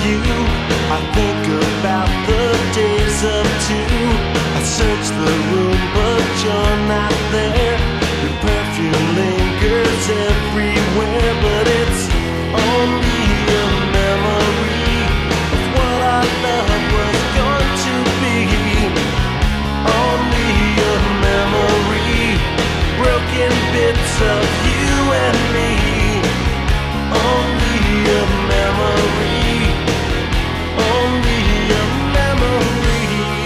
you. I think about the days of two. I search the room, but you're not there. Your perfume lingers everywhere, but it's only a memory of what our love was going to be. Only a memory, broken bits of you and me. Only a memory, only a memory.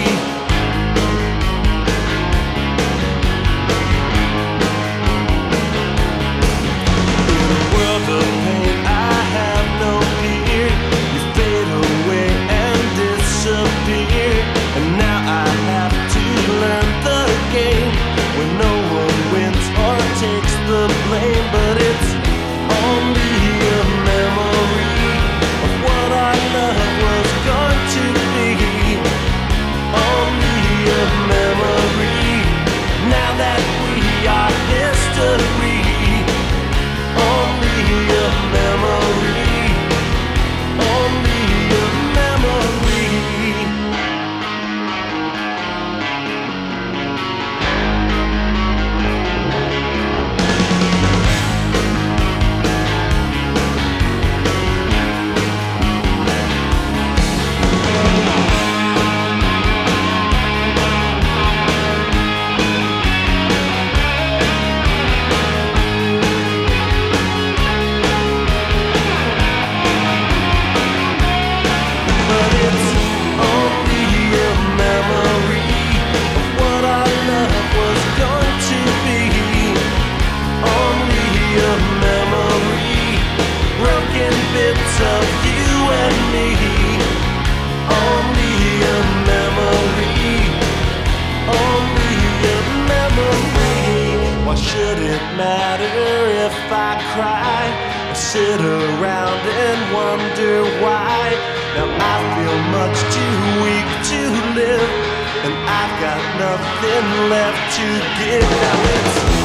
In a world of pain, I have no fear. You fade away and disappear, and now I have to learn the game when no one wins or takes the blame. But it's only a memory of what our love was going to be. Only a memory, now that we are history. Only a memory, only a memory. But it's only a memory of what our love was going to be. Only a memory, broken bits of you and me. Only a memory, only a memory. Why should it matter if I cry or sit around and wonder why? Now I feel much too weak to live, and I've got nothing left to give. Now it's